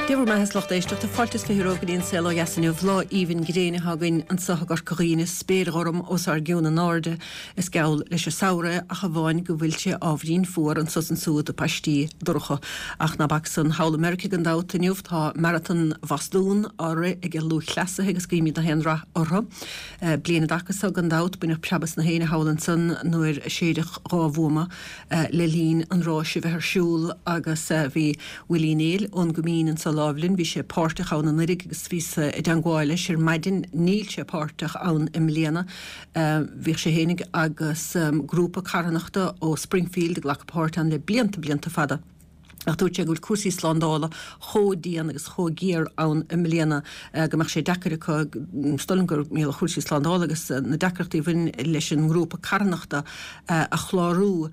Dever me has locht éisteach de fartas fehirrógan íon selo jasanniu bhlá even gréine hagain an sahagar coghine spéirgorm os ar giúna náde is gaul leis a saure a chaháin go bhfuilte ábhrín fuór an sosan súd a pastí dorcha ach na bak san Haul America gan dát iniuft ha marathon vaslún áre ag lú chlasa agus gimi a henra orra bliana dachas a gan dát buna plabas na héine Haulan san nuair séidech ráhúma le lín an ráisi bheit siúl agus bhí Willie ón gomín an Láblin bhí sé páirteach an an rig agus ví deangáile sé maidin níl sé páirteach an im léana bhí sé hénig agus grúpa carannachta ó Springfield ghlach páirt an le blianta fada. Ach dúirt sé gúil cuasí slandála chódían agus chógéir an imléana gomach sé deachcha stolingur mé chuirsí slandála agus na deachirtaí bhain leis an grúpa carannachta a chlárú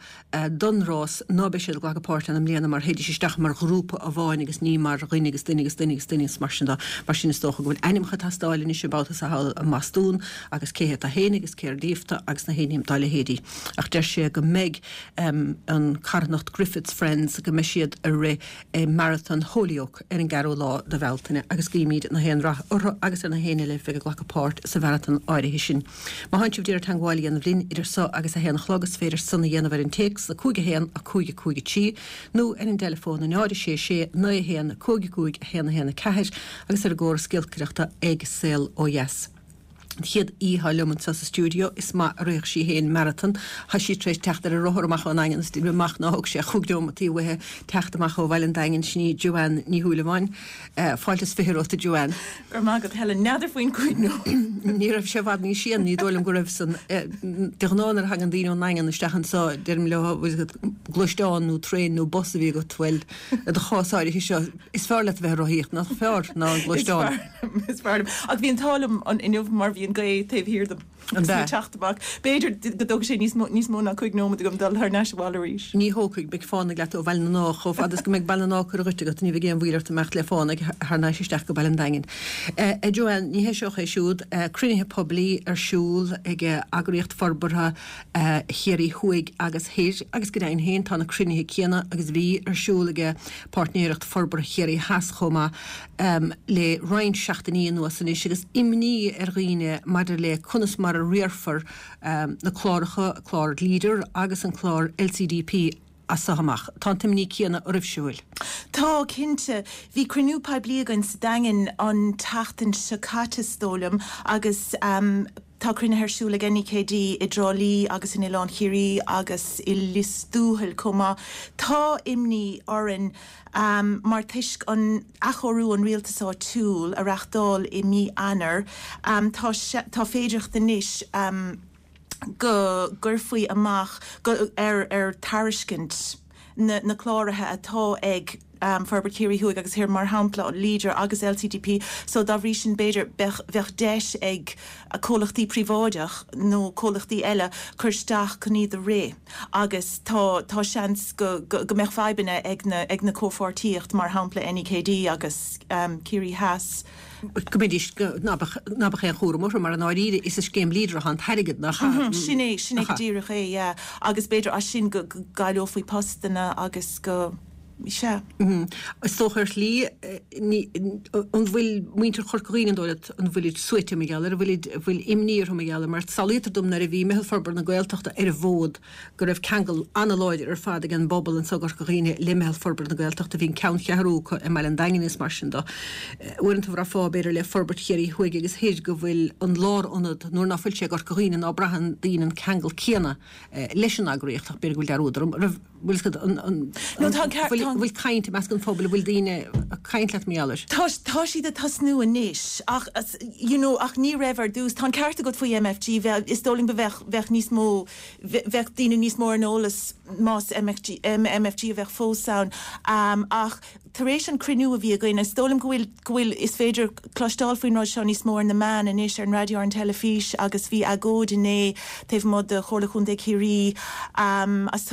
donrás nábe sé glagapáirt an imléana mar héidir séisteach mar grúpa a bháin agus ní mar rinne agus duine marsinda mar sin stocha gohfuil animcha tastáilin is sebáta a masún agus céhe a héine agus céir díomta agus na hénim dáile hédí. Ach der sé go méid an carnacht Griffiths Friends go me siad a ré marathon Holyoke an garú lá de bhiltaine agus gíimiid na héanra agus na héine le fi glachapát sa marathon áirithe sin. Má haintúh díir tangáilí an bhlín idir so agus a héanana chlágus féidir sanna dhéanamhar an teex a cúige héan a cúige tí nó an telefón an áidir sé na héan cúige héna ceir agus ar ggóir scilcreachta ag sel ó yes. Chiad íhalumant sa studio is ma réich sí héin marathon ha sí treéis teachtar a roharach an aigen tí meach ná hog sé chugdómatí wethe teachtamach ó bhil an daingen sní Joanne ní thuúlaháin fáiltas fihiróta Joanne. Ar mágad helle neidir faoin cuiidnú. Ní raibh sé bhd ní sian ní dólam go raibh san denánar hagan díú aigen istechan sa derm le gluisteánú trénú bosa bhí go tuhfuil a chááir seo is fearla bheith roíocht nach fear ná gluisteán. Is fearm. Ag bhíon talm an inmh mar bhíon gaé taobh hir them. Teachtabach. Beidir godog sé níos móna chuig nómad gom dal th neisháil ríis. Ní hócuig beag fána le ó bhil nach ó fadas go méid bailná chu ruite go ní bh géan bhíir mecht le fána th neisisteach go bailin dain. Joanne, ní hé seoch é siúd crunithe poblí ar siúl ag agraíocht forbartha chéirí chuig agus héir agus go daon héin tána crunithe céanna agus bhí ar siúl ag partnéireacht forbar chéirí has chomá le roiin seachtaí nuas san is agus imní ar riine maidir le chunas mar a riarfar na chláiricha chlár líder agus an chlár LCDP a sahamach. Tá timní céanna a rifsiúil. Tá cinnte bhí cruúpá bliagan sa dagen an tatan secatastólam agus tá crunne hersúla gan KD I drálí agus in Ián chiirí agus I listúhil comá. Tá imní oran mar tuisc an achorú an rialtasá túl a reachtáil I mí anar tá féidircht den níis go gurfuoi amach go tariscint na chláirithe atá ag Farbercéirí thuig agus hir mar hampla líder agus LCDP so dá bhrí sin beidir bheith deis ag a cólachtaí príváideach nó cólachtaí eile chuirteach chuní ré agus tá seans go meach feibanna ag na cófortíocht mar hampla NKD agus Círí Haas. Gomidís nabach é chóramór mar an áíide is a scéim lídra an tharigad nach Sinné díirech é agus beidir a sin go gaiileo faoi postanna agus go se. Stochar lí an bhfuil muintear chorcoín dóid an bhfuil suite me geall, bhfuil imníir me geall, mar salítar dom na a bhí mehel farbar na gailteachta ar a bhód go raibh cheangal analóid ar fad an bobbal an sogar coíine le mehel farbar na gailteachta bhín count chearú e me an dain is mar sin da. Uint bhrá fá beidir le farbar chéirí chuig agus héid go bhfuil an lár onad nóair nafuil sé gar coíine á brahan dín an cheangal céana leis an agréochtach beir bhfuil dearúdar bhfuil caint meas an fóbal bhfuil daine caint leat méallir. Tá siad a tasnú a níis ach ní raibhar dús tá ceartta go faoi MFG is dóling be bheith níos mó bheith daine níos mór an ólas más MFG a bheith fósán ach taréis an crinú a bhí a goin is dólim gohfuil is féidir clostáil faoin rá seo níos mór na man in éis ar an radio an telefís agus bhí agóid inné taobh mod de chorlachún de chirí as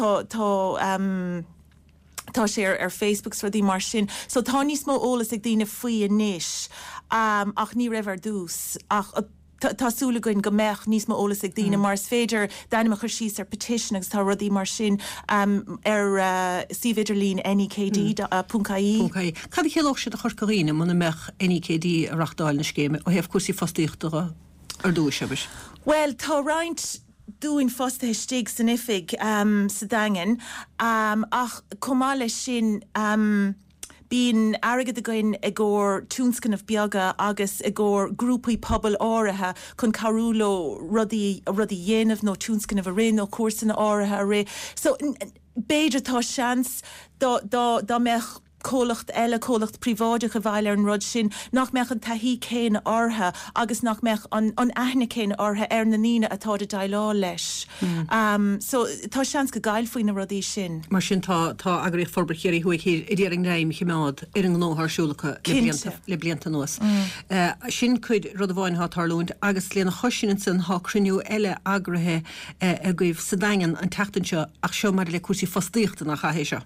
tá sé ar Facebooks for dí mar sin. So tá níos mó ólas ag dtíine faoi a níis ach ní raibhar dús ach Tásúla goin go meach níos má ólas ag dtíine mars féidir daine chu síos petition agus tá rudí mar sin sividirlín NKD.caí. Cad chéoch se a chorcaíine muna mech NKD arachtáil na scéime ó hebh cuasí fastíochtta ar dú sebis. Well, tá roint dúin fosta stig san ifig sa dagen ach comáile sin bín agad a goin a ggóir túnscan of beaga agus a ggóir grúpaí pobl áirithe chun carúló rudí dhéanamh nó túnscan of a ré nó cuasan áirithe a ré. So béidir tá seans dá mech cólacht eile cólacht príváide go bhhaile an rud sin nach meach an taihí céin ortha agus nach meach an aithne céin ortha ar na nína atá de dailá leis. So tá seans go gail faoin na rudí sin. Mar sin tá agraíocht forbrechéirí chuig i ddéaring réim chiimeád ar an nóthsúlacha le blianta nuas. Sin chuid rud a bháin hátarlúint agus léana chosin san há cruniú eile agrathe a goibh sa dagan an tetanseo ach seo mar le cuasí fastíochta nach chahéise.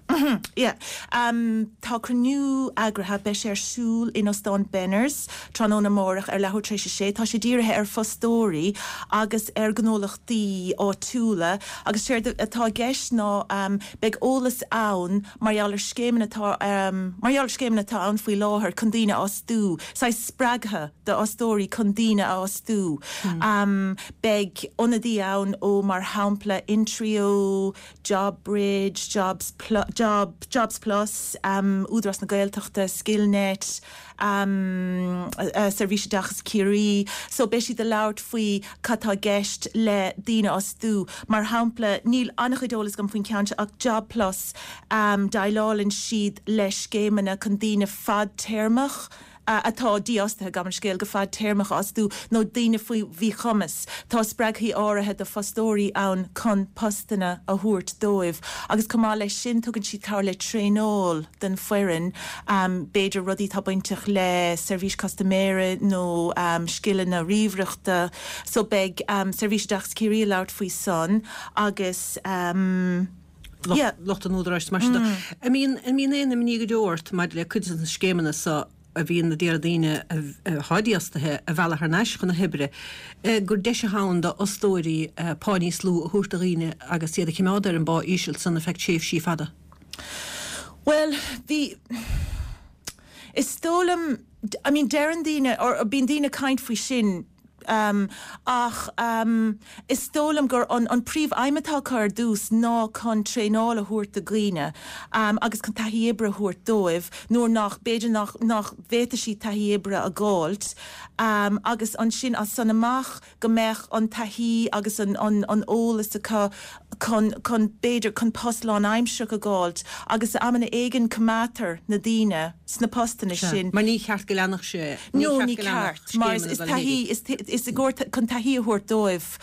Tá cruniú agrathe beis ar súl in Osán Benners tróna mórach ar lethútrééis sé, tá sé ddíirithe ar fostóí agus ar gnólachtaí á túla agus séir atá gceis ná beag ólas ann marall scéimena atá an faoi láthair chundíine ású, sa spregthe de ostóí chundíine ású. Beag onadí ann ó mar hampla Intrio, JobBridge, Jobs Plus, údras na gailteachta, Skillnet, servíse dachas Curie, so béisi de laut faoi catá gceist le díine ású, mar hampla níl annachidólas gom faoin ceante ach Job Plus dailálinn siad leis scéimena chun díine fad téirmach, atá díostathe gamar scéal go fad téirmach asú nó daine faoi bhí chumas. Tá spregthaí áirithe de fostóí ann chun postanna a thuairt dóibh. Agus cumá leis sin tugann siad cá le trénóil den foireann béidir rudí tá bainteach le servís costamére nó scillan na ríomhreachta, so beag servís dachs Curie leart faoi son agus Locht an údráist mar sin. I mean éana ní go dúirt mar le cuidan na scéimena sa a bhíon na déar daoine hádiastathe a bhealach ar neis chun na hibre. Gur deise hánda ostóirí pání slú a thuirtaíine agus siad a chiimeáidir an bá ísiil san effect séh sí fada. Well, is tólam, I mean, deran daoine or bíon daoine caint faoi sin ach is tólam gur an príomh aimetá chuir dús ná chun tréála thuairt a gcuine agus chun taithí ibre thuairt dóibh nuair nach béidir nach bhéta sí taithí ibre a gáilt agus an sin as san amach go meach an taithí agus an ólas a chun béidir chun postláin aimseach a gáilt agus amana éigen cumátar na daoine sna postanna sin. Mar ní cheart go leannach sé. No, ní ceart. Mar is taithí is a gúir chun taithí a thuairt dóibh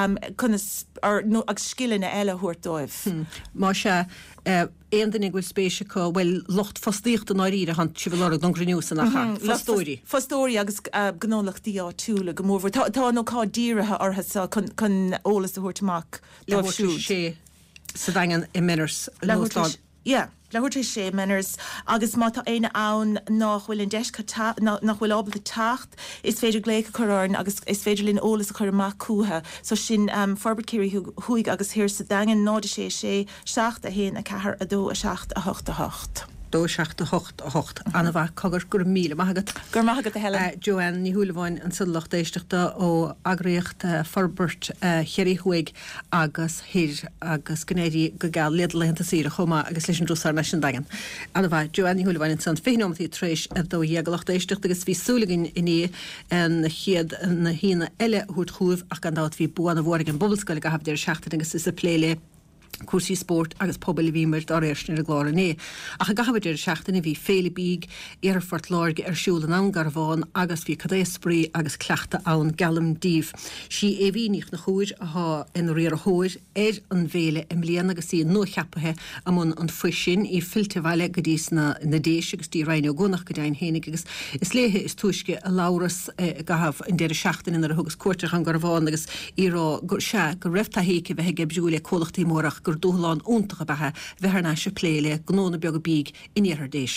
agus scillanna eile thuairt dóibh. Má se éon duine bhfuil spéise có bhfuil locht fastíocht an áíre han si bhil don grniú san nach fastóirí. Fastóirí agus gnólachtaí á túla go mór. Tá nó cá díirithe ortha chun ólas a thuirteach le sé sa dagan i Menners lehuiir sé Menners agus má tá éine ann nach bhfuil an deis nach bhfuil ábalta tacht is féidir gléice choráin agus is féidir linn ólas a chur amach cútha, so sin forbecéirí chuig agus hir sa dagan náda sé 7 a héin a 4 a 2 a 7 a 8 a 8. Dó 7 a 8 anna bheith cogur gur míle maigad. Gur maigad a heile. Joanne ní thuúlaháin an sullacht éisteachta ó agraíocht forbert chéirí chuig agus hir agus gnéirí go gáil léadlenta síra chomá agus leis an drúsar leis an dagan. Anna bheith Joanne ní thuúlaháin san féinómatí trééis a dó dhéagalacht éisteachta agus bhí súlagin iní an chiad na hína eile thuairt chuúh ach an dát bhí buanna bhór an bobbelscoil go habh seachta agus is a pléile cuasí sport agus pobl bhímar ar éisna a gláir né. Ach a gahabaidir seachtainna bhí féle bíg ar fort láirge ar siúlan an Garbháin agus bhí cadésprí agus cleachta ann galam díomh. Sí éhíníoch na chuir ath in réar a thuir an bhéle im bliana agus í nó cheapathe amón an fuisin í filte bhile go dtís na déise agus tí reinine gonach go dain hénig agus is léthe is tuisce a láras gahabh in déir seachtain ar thugus cuairteach an Garbháin agus írá gur se go raibhtahíce bheit gebsúla cólachtaí mórach gur dúláán úntacha bethe bheitnar se pléile gnóna beag a bíg iníar déise.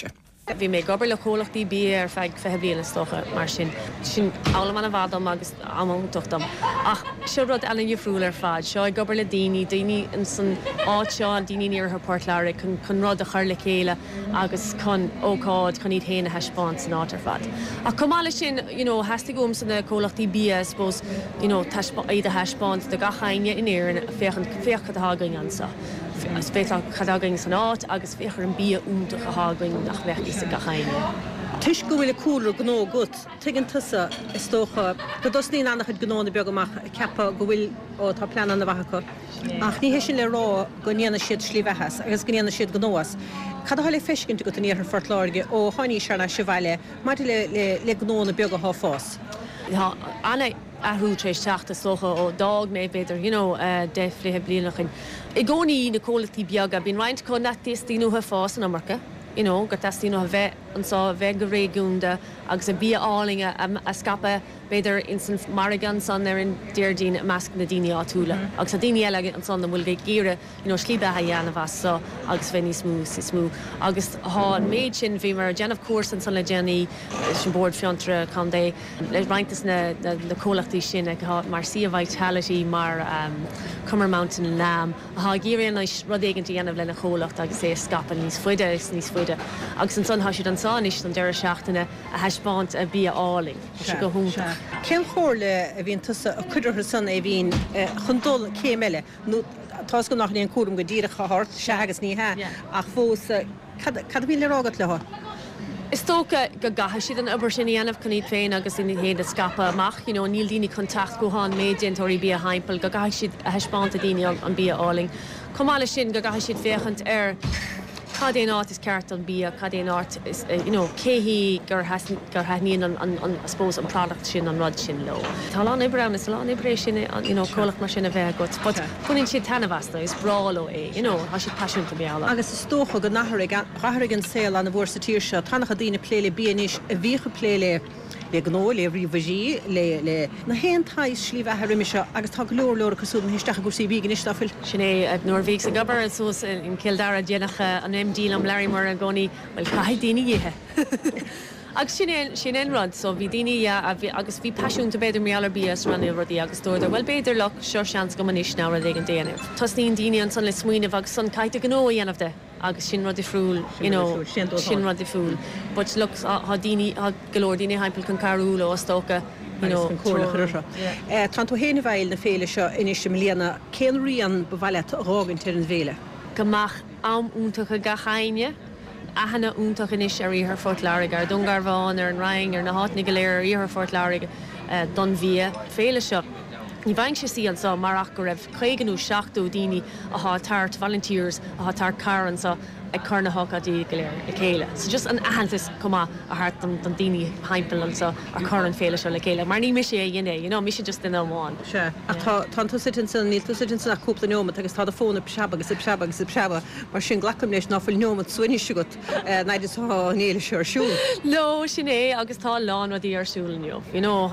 Bhí mé gobar le cholachtaí bí ar feig fethe bliana stocha mar sin ála man a bhádam agus amúachtam. Ach seo rud eile difriúil ar fad, seo ag gobar le daoine in san áit seo an daoine níor ar Port Lairig chun rud a chuir le chéile agus chun ócáid chun iad héana heispáint san áit ar fad. Ach cumála sin, heasta gom sanna cholachtaí bí, I suppose, iad a heispáint de gachaine in éireann féchad a hágain ansa. Spéitla chadagang san áit agus féchar an bí úntaach a hágain nach bheith sa gachaine. Tuis go bhfuil cúlú gná gut, tuigeann tusa is tócha, go dos níon annach gnána beag amach ceappa go bhfuil ó tá plean na bhacha. Ach ní hééis sin le rá go níana siad slíbhechas agus go níana siad gnóas. Cad hála feiscinnta go níor Fort Lairig ó tháiní searna se bhaile, mar le gnána beag a fás. Anna ahrú trééis teachta socha ó dag mé beidir, defrithe blianachin. I gcónaí na cholachtaí beaga, bín roiint chun nach tíostíú fás an Amarca. Gur tastíú a bheith ansá bheith go réúnda agus a bí álinge a scape beidir in san Marigan san ar an déirdín a measc na daine átúla. Agus a daine eile an san bhfuil bheith géire slíbe a dhéanamh so agus bheith smú. Agus há méid sin bhí mar déanamh cuas an san le déanaí sin bord fiantra chundé le reintas na cholachtaí sin ag mar Sea of Vitality mar Cummer Mountain in Lam. A há géireann rud éigeantí dhéanamh le na cholacht agus é scapan níos fuide. Agus an son hasisiid an sáis an deir seachtainna a heispáint a bí áling go húnta. Ceim chóirle a bhíon tusa a chuidir san é bhíon chundul céimeile. Tá go nach íon cuam go ddíirecha hart se agus ní he ach fós cad bhíon le rágad leth. Is tócha go gatha siad an obair sin dhéanamh chuní féin agus in héad a scapa amach, níl daoine contact go háin méidiantóirí bí a haimpel, go gatha siad a heispáint a daine an bí áling. Comála sin go gatha siad féchant ar Cadéan áit is ceart an bí, cadéan áit is céhí gur haithníon an spós an product sin an rud sin lo. Tá lá ibram is lá ibré sin cholach mar sin a bheith got, but chuinn siad tanhasta is bráló há siad pasisiúnta beala. Agus is tócha go nachthraigh an saoil an na bhór sa tíir seo, tanach a daoine pléile bíanis a bhícha pléile le gnó le ríomhí le na héantáis slíomh riimiise agus tá leor cosú histeach go sí bígan istáfuil. Sinné ag Norvíg sa gabar sos in Kildare déanacha an MD am Larrymore a gcónaí bhfuil caiid daoine dhíthe. Agus sin rud, so bhí daoine agus bhí pasisiúnta beidir méallar bías ranna rudí agus dúir, bhfuil beidir le seo seans go manis ná a an déanamh. Tás níon daoine an san le smuoineh agus san caiite gnó dhéanamh de. Agus sin rud ifriúil, sin rud ifriúil. But look, há golóir daoine haimpel chun carúla ó stócha, Tá tú héana bhil na féile seo inis mlíana céanríon bhhaile rágann tar an bhéile. Gomach am úntacha gachaine, ahanana úntaach inis ar ar Fort Lairig ar Dungar bháin ar an Rang ar na háitnig go léir ar Fort Lairig don bhí féile seo. Ní bhain sé sí an sa marach go raibh chuigeanú 7 daoine a há tart volunteers a há tart caran sa ag carna hocadí go léir le chéile. So just an ahantas cumá a hart don daoine haimpel an sa ar caran féile seo le chéile. Mar ní mi sé dhéine, mi sé just in amháin. Se. A tá tú sitin san níl tú sitin san cúpla neomad agus tá a fóna pseaba agus pseaba mar sin glacham leis náfuil neomad suine siúgat naidir tá néile seir siúil. No, sin agus tá lán wadí ar siúilniu.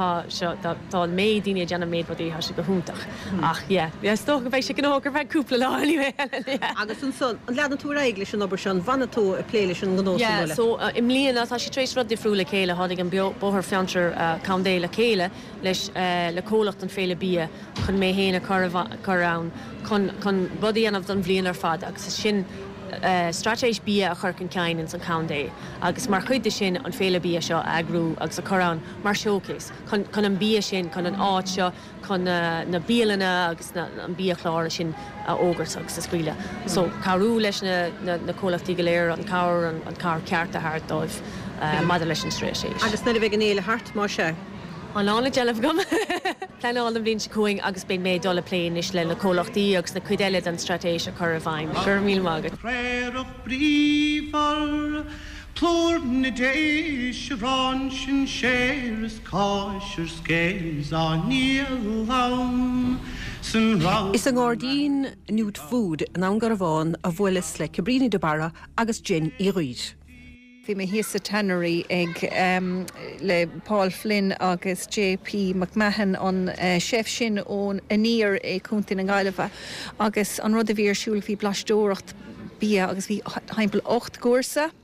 Tá méid daoine deanna méid wadí se go húntaach. Ach, sto go bheith sé go gur bheith cúpla lá. Agus an son, an leadan tú réigla sin obair sin, vanna tú a pléile sin gnó. So im líana tá sé trééis rud difriúla chéile hádig an bóthar fiantar candé le chéile leis le cólacht an féile bí chun mé héana chorán chun rudí anmh don bblion ar fad agus sin stratéis bí a churcin cein in san candé agus mar chuide sin an féile bí seo agrú agus a chorán mar showcase chun an bí sin chun an áit seo chun na bíalana agus an bí chláir sin ógurt agus sa scríile. So carú leis na cólachtaí go léir an car ceart a thart dóibh maidir leis an strééis. Agus na bheith an éile hart mar se. An lána dealah gom. Pleáil an bhíonn se cuaing agus ben méid dola pléin is le na cólachtaí agus na cuideile an stratéis a chur a bhaim. Gur míl mágad. Réadh bríomhar plór na déis rán sin séras cáisir scéils á níl lán. Is an gádaín Newt Food an angar bháin a bhfuilis le cibríní de bara agus gin i roiid. Bhí mé hí sa tannery ag le Paul Flynn agus JP McMahon an chef sin ón aníir é cúntain an Gaillimhe agus an rud a bhí arsúil bhí blaistóireacht bí agus bhí haimpel 8 cuasa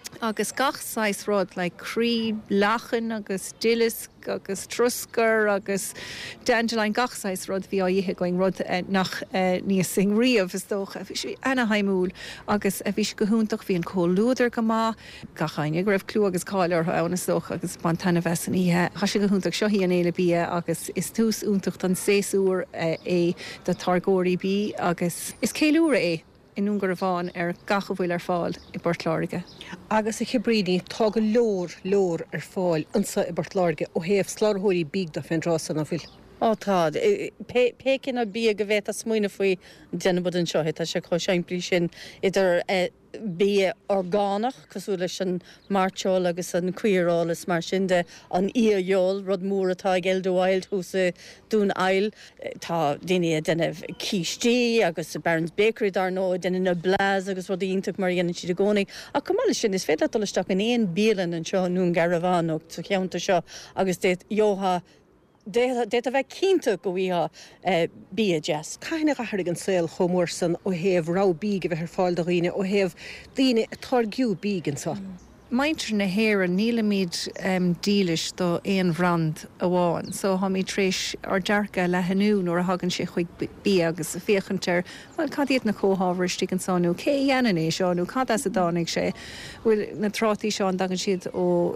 agus gach sais rod le crí lachan agus dillis agus truscar agus dandelion gach sais rod bhí áíthe going rud nach níos sing riamh is dócha bhí anna haimúil agus a bhís go húntaach bhí an cóúidir go má gachaine go raibh clú agus cáilear anna soch agus bantainna bhesan ihe cha sé go húntaach seo hí an éile bí agus is tús úntacht an séúr é de targóirí bí agus is céúra é inún gur bháin gacha bhfuil fáil I Bortláirge. Agus I chibríní tá go leor fáil ansa I Bortláirge ó héamh slárthóirí bíg do féin rásan a bhfuil. Tá pécin a bí go bhéit a smuoine faoi déanabud an seohe tá se chu seimpli sin idir bí orgánach cosú leis an marteol agus an cuirálas mar sinnde an íorheol rud mór atá geldóháil thusa dún ail tá daine denmh cíistí agus Barron's Bakery dar nó denna na blas agus rud ionach mar dhéanaan siad a gcónaí a cumála sin is féad leisteach an éon bíalan an seo nún garabhánach sa cheanta seo agus déit jóha Déit a bheith cínta go bhítha bí a jazz. Caine gathir an saoil chomór san ó héamh rá bí go bheith ar fáil do riine ó héamh daine a targiú bí an sa. Maintre na héir an níla míid dílis do éon bhrand a bháin, so ha mí tréis ar dearca le hanú nóair a hagann sé chuig bí agus a féchantar, bhil cadíad na cóhábhairtí an sanú, cé dhéanaan é seánú, cad as a dánig sé, bhfuil na trátaí seán dagan siad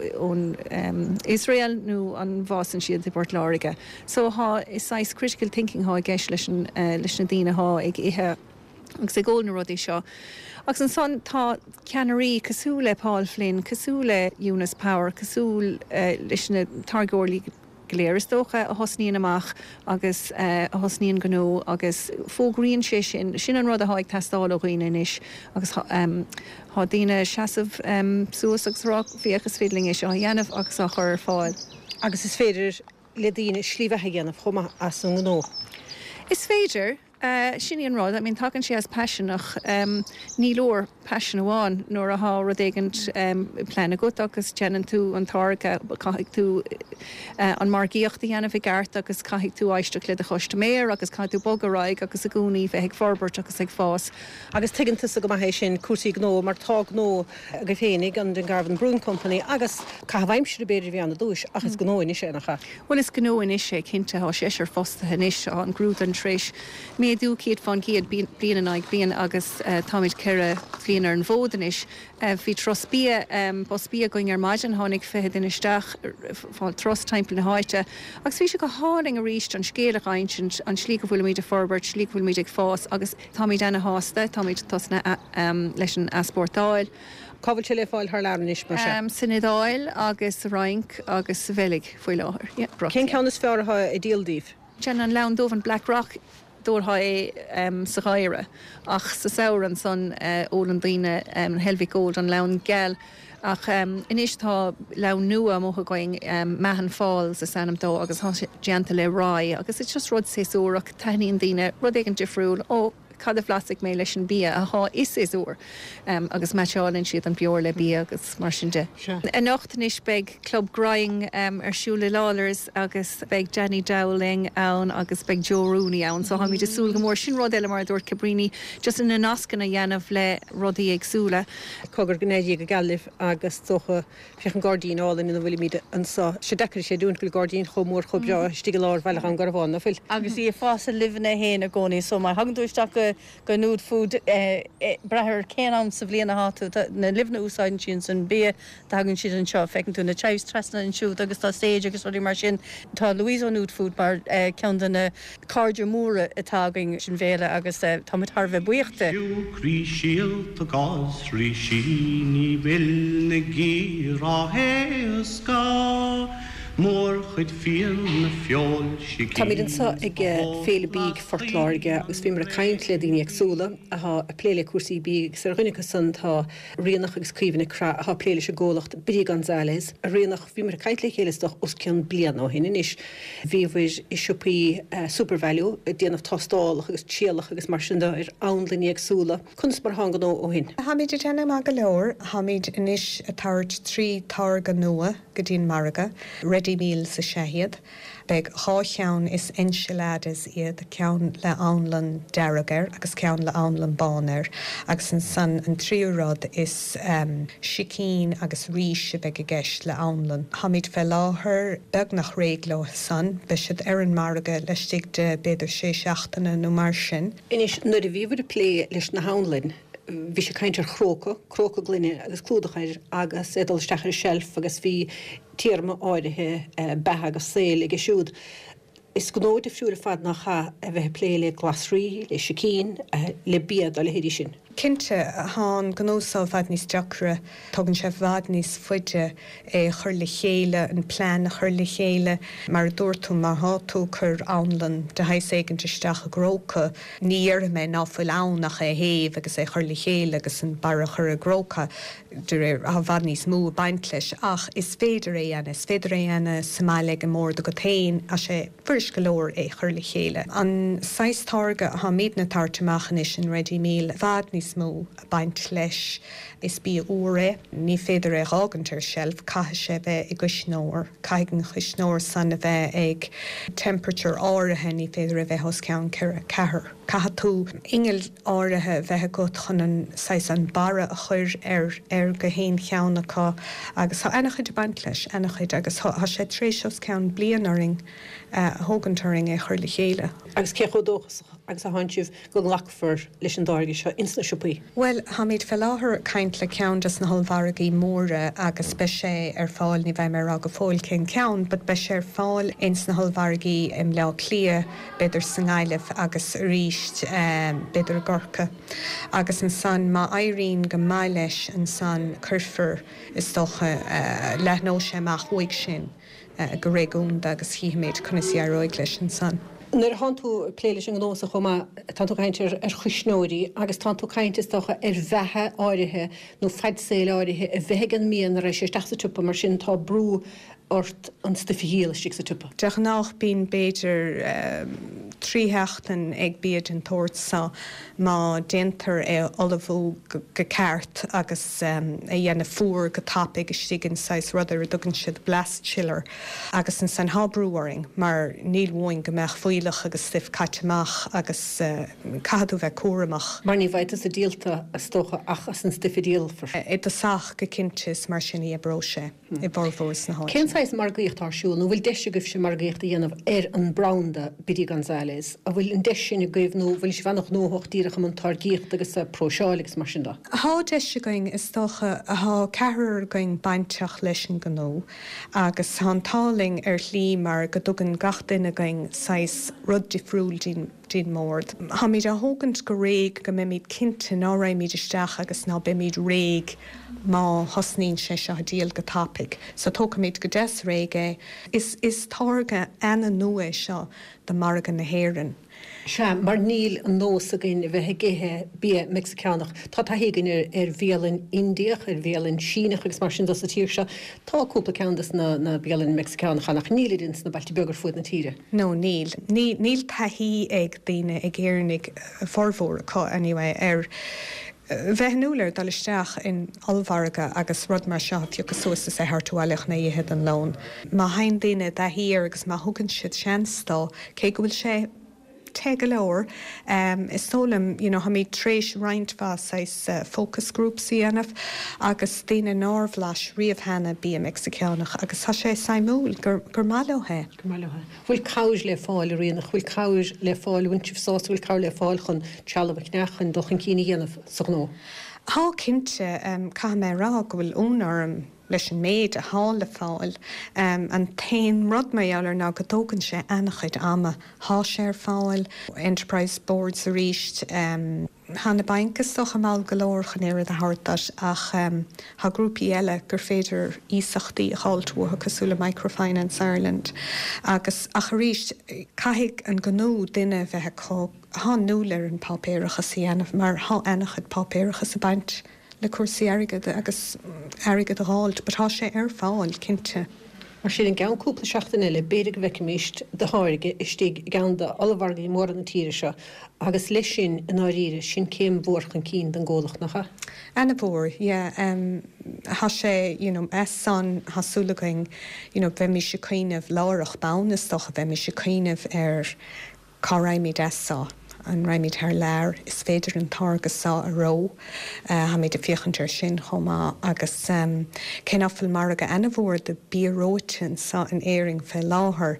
ón Israel nó an bhásan siad I Bortláirge. So is sais critical thinking há gceis leis na dtíine ag ihe agus ag ggóil na rudí seo. Agus an son tá ceannarí cosú le Paul Flynn, cosú le Eunice Power, cosú leis na targóirlí léiras dócha a hosníon amach agus a hosníon gnó agus fógríonn sé sin an rud a háid testáil óghine inis agus há daine seasamh suas agus rá bhíochas fédling is a dhéanamh agus a chur fáil. Agus is féidir le daine slíomhethe dhéanamh chuma as an gnó. Is féidir sinní an rád, tagann sé as passionach ní leor passion amháin nóair a há rud éigent pleanna gut agus teanann tú an targa caiigh tú an margaíochta dhéanamh gart agus caiigh tú aisteach le a chostaméir agus caiigh tú bogaráig agus a gúnaí bheith ag forbert agus ag fás. Agus tuigeanta a go maithe sin cuasaí gnó mar tá gnó a go féinnig an den Garvan Brewing Company agus cahaimsir beidir bhí anna dúis agus gnó in sé nachcha. Well is gnó in is sé cinnte há sé ar fostathe inis an grúd an tréis méadú céad fan céad blian ag blian agus táid ceire blianar an bhódanis. Bhí trosbí bosbí going ar maidin tháinig fehead in isteach fáil tros timppla na háite. Agus bhí se go háing a ríist an scéalach aint an slí go bhfuil míid a forbert, slí bhfuil míid ag fás agus táid denna hásta, táid tosna leis an asportáil. Cabhail se le fáil th lean is mar se. Sinidáil agus rank agus bhelig foioi láthir. Cén ceannas feartha I díaldíh? Jean an lean dómh an Black Rock dúrtha sa ghaire ach sa saoran san ólan daoine Helvig Gold an lean gel ach inis tá lean nua mócha going Mahan Falls a Sanam Dó agus geanta le rá agus it's just rud séúach taíon daoine rud ag an difriúil ó cad a bhlasig mé leis an bí a há is úr agus meáinn siad an beor le bí agus mar sin de. A nachtanis beg Club Grying arsúla Lawlers agus beg Jenny Dowling ann agus beg Joe Rooney ann, so ha mí de súl go mór sin rud eile mar dúirt Cabrini just in na nascan a dhéanamh le rudaí agsúla. Cogur gnéidí go galibh agus socha fechan Guardian álinn in bhfuil míide an sa sé decir sé dún go Guardian chomór chobra stig lár bheile an garbháin fil. Agus í fása livna héna gcónaí so mai haganúisteach go núd fúd brethir céanam sa bbliana háú na livna úsáidin sin san bí dagann siad an seo fecinn tú na teibh tresna an siúd agus tá stage agus ruí mar sin tá Louise núd fúd mar cean na cáidir móra atágaing sin bhéile agus tá tharbheith buíochta. Rí síalt a gás rí síní bhil na gíra héascá mór chuid fion na fiol si. Tá míid an sa ag féle bíg Fortláirge agus bhí mar a caiint le daoine agsúla a a pléile cuasaí bíg sa rinnecha san tá rianach agus críomhanna a pléile se ggólacht Brí González a rianach bhí mar a caiint le chéileach os cean blian á hin inis. Bhí bhfuir I siúpaí supervalue déanamh tostáilach agus tíalach agus mar sin ar anlaí agsúla. Cuns mar hang ó hin. Hamid tena má go leor, hamid inis a tart trí targa nua go dtíon marga, ready meal sa séhiad, beag chácheann is enchiladas iad ceann le anlan dearagar agus ceann le anlan bánair, agus an san an tríúrád is sicín agus ríise beag a gceist le anlan. Hamid fe láthair beag nach réigló san, be siad an marga leistigh de beidir 6-7 nó mar sin. Inis nuair a bhíomhar a plé leis na hánlainn, bhí sé caiintear chróca glunne agus clúdachair agus édalsteachar shelf agus bhí tíorma áirithe bethe agus saoil ag siúd. Is gnóid a fiúr a fad nach cha a bheith plé le glasrí, le sicín, le biad a le héidir sin. Cinnte há gnósá bhad níos deacra tugann sé bhad níos fuide chur le chéile an plán chur le chéile mar dúirtú mar háú chur anlan de heis éigenteteach a gróca níar mé náfuil annach a héh agus é chur le chéile agus an bara chur a gróca dur a bhad níos mú baint leis ach is féidir é Somália go mór do go tain a sé furis golóir é chur le chéile. An 6 tága ha míad na tartamachchan is an ready meal bhad níos mó baint leis is bí úre, ní féidir é rágantar shelf caithe sé bheith i gcuisnóir, caigan chuisnóir san a bheith ag temperature áirithe ní féidir a bheith hosceann cethir. Caithe tú ingel áirithe bheithe go chun an bara a chuir ar go héon cheannacha agus tá enach chuid a baint leis enach chuid agus tá sé trééis ceann blianaring hógantaring é chuir le chéile. Agus céchodóchas agus a haintíomh go lachfar leis an dáirge seo insna siúpaí. Well, ha míid fel láthair caint le ceann just na hallmhargaí móra agus be sé ar fáil ní bheith mar a go fáil cén ceann, but be sé ar fáil ins na hallmhargaí im le clia beidir sangáileh agus ríist beidir gorca. Agus an san má éiríonn go mai leis an san curfar is dócha lethnó sé má chuig sin go réún agus híméid chuna sí aróig leis an san. Nuair han tú pléile an gnósa chuma tanú caiintear ar chuisnóirí agus tanú caiintes docha ar bheitthe áirithe nó feidséile áirithe a bheitgan míon a éis sé teachsa tupa mar sin tá brú ort an stifiíal stig sa tupa. Deach nach bín beidir tríheachtain ag bíad an tóirt sa má déantar olivú go ceart agus dhéanana fuair go tapig is stigin sais rudidir dugann siad blast chiller agus an san hábrúing mar nílhhain go meach fuilech agus stif caiiteach agus cadú bheith cuaramach. Mar ní bhaid is a díalta a stocha ach as an stifidíal for. I do sach go cintis mar sin í bróise I bhórfós na háin. Cénsáis margaíochttarsú, nó bhfuil deise goibh se margaíocht dhéanamh ar an Branda Biddy González, a bhfuil an deis sin goibh nó bhfuil se bhenach nóhochtíireach an targéocht agus a próseálagus mar sin da. Há deise going is stocha a há cehar going bainteach leis an gó agus há táling ar hlí mar go dugan gachtainna going 6 rud difriúil dín mórd. Tá míid a hógant go réig go mé míid cinnte ná ra míid isteach agus ná be míid réig má hosnín sé se díal go tapig. So tóca míid go des réige is tága ana nua seo de margan na héan. Se mar níl an nós a gin bheit géthe bí Mexicánach. Tá hégin ar bhéalinn Indiach, ar bhéalinn Sínach agus mar sin dos a tíir se, tá cúpla ceandas na bhéalinn Mexicánach nach nílidins na bailtí begur fuad na tíre. No, níl. Níl taí ag daine ag éarnig formhór có anyway ar bheithnúir dal isteach in almharga agus rud mar seo fiú go suas sé hartúáileach na dhéhead an lán. Má hain daine de híar agus má thugann siad seanstá, cé go bhfuil sé te leir is tólam ha mí trééis reinintá focus group síanamh agus daine nárbhlas riamhhena bí Mexicánach agus tá sé saimúil gur máilothe. Bhfuil cáis le fáil a rianach, bhfuil cáis le fáil wintíh sásta bhfuil cá le fáil chun tealabhneachan dochan cíine dhéanamh sa nó. Tá cinnte cha mé rá go bhfuil únarm leis an méid a hála fáil an tain rud méallar ná go dógann sé annachchuid ama há sé fáil, Enterprise Boards a ríist Hanna bainkas doch amal galoor genéir a hartas ach ha grúpi eile gur féidir ísachtaí haltú cosúla Microfinance Ireland agus ach ríist caiigh an ganú duine bheit há núler an papéirechas síanamh mar há annachchud papéirechas a baint le cuasaí airgad agus airgad a háilt, but há sé ar fáil cinnte. Mar sin an gan cúpla seachtain eile beidir bheicimist de háirige istí ganda alhhargaí mór an tíire seo, agus leis sin in áíire sin céim bhórchan cín den ggólach nachcha. Anna bhór, ha sé san hasúlagaing bheith mi se cuiineh lárach bánas doch a bheith mi se cuiineh choráimid esá. An raimid haar leir is féidir an targus sá a ró ha mé de fiochantir sin chomá agus cénafil marga anna bhór de bíróitin sa an éing fé láthair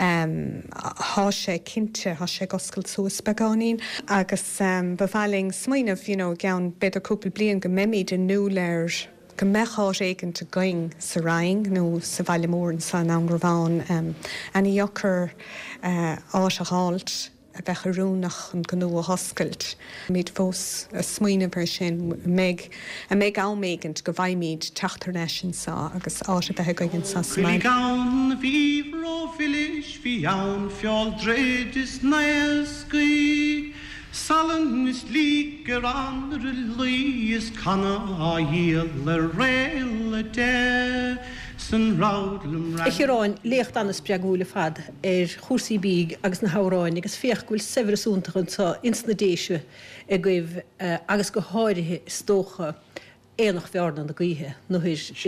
há sé cinnte há sé goscail suas begáín agus befeiling smaoineh gan beidir cúpla blion go méimiid in nó léir go meá réigen te going sa raing nó sa bhaile mór san an Grábháin anna jochar á a hált a bheitcharúnach an gó a hoscailt. Míad fós a smuoine ver sin méid áméigent go bhaimíid teachtar sin sa agus á a bheith goiginn sa Bhí gan bhíomh ó filis bhí ann fiáil dréad is nailscaí Salan is lígar an lí is canna a dhéal le réile de san ráidlam ra. Ichráin léocht annas beagúla fad chósaí bíg agus na háráin agus féochhfuil severasúntachan tá insnadéisio a goibh agus go háirithe stócha éanach bhearna na gaothe nó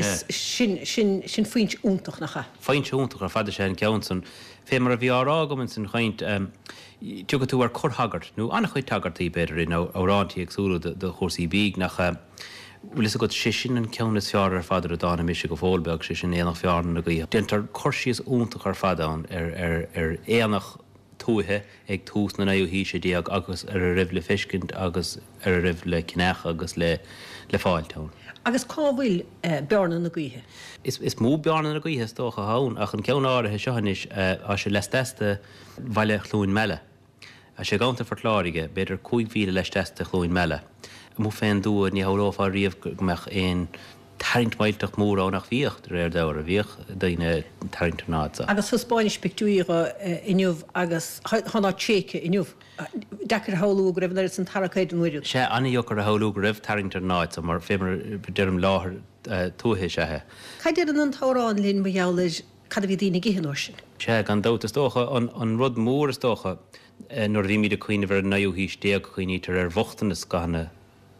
sin faoint úntaach nachcha. Faoint úntaach ar fada sé an ceann fé mar a bhí árá go san chaint tuga tú ar chorthagart nó annach chuid tagartaí beidir in árántaí agsúla de chósaí bíg nach bhfuil is a go sin an ceannas fear ar fadar a dána mis go fólbeag sin éanach fearna na gaothe. Dentar choirsíos úntaach ar fadán ar éanach túthe ag tús na naú sé díag agus ar a ribh le fiscint agus ar a ribh le cineach agus le fáiltán. Agus cá bhfuil bearna na gaothe? Is mú bearna na gaothe tócha hán ach an ceann áirithe seohanis a sé leis bhaile chlúin meile. A sé gánta fortláirige beidir 5,000 leis testa chlúin meile. Mú féin dúa ní hárófá riamh gomeach éon tarint mailteach mór ánach bhíocht réir deir a bhíoch daoine tarint náta. Agus Spáinis pictúíra inniuh agus hána tchéice inniuh. Dechar háú go raibh leir san taracéid an muidir. Sé anna jochar a háú go raibh tarint náta mar fémar deirm láthair túthe sethe. Caidir an tárán lín bheáis cad bhí dtína gihanúir sin. Sé gan dátas tócha an rud mór is tócha nó bhí míad a chuoine bhar naúhíos déag chuoítar ar bhachtanas gana